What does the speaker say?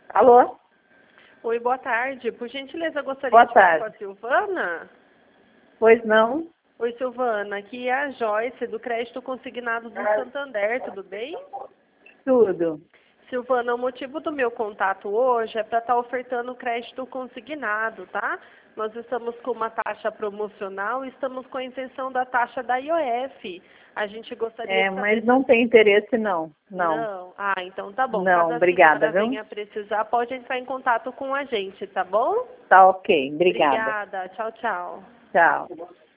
Alô? Oi, boa tarde. Por gentileza, eu gostaria Boa de falar tarde. com a Silvana. Pois não? Oi, Silvana. Aqui é a Joyce, do Crédito Consignado do Santander, tudo bem? Tudo. Silvana, o motivo do meu contato hoje é para estar ofertando crédito consignado, tá? Nós estamos com uma taxa promocional e estamos com a isenção da taxa da IOF. A gente gostaria de saber... Mas não tem interesse não. Não? Ah, então tá bom. Não, Caso a obrigada, senhora viu? venha precisar, pode entrar em contato com a gente, tá bom? Tá ok, obrigada. Obrigada. Tchau, tchau. Tchau.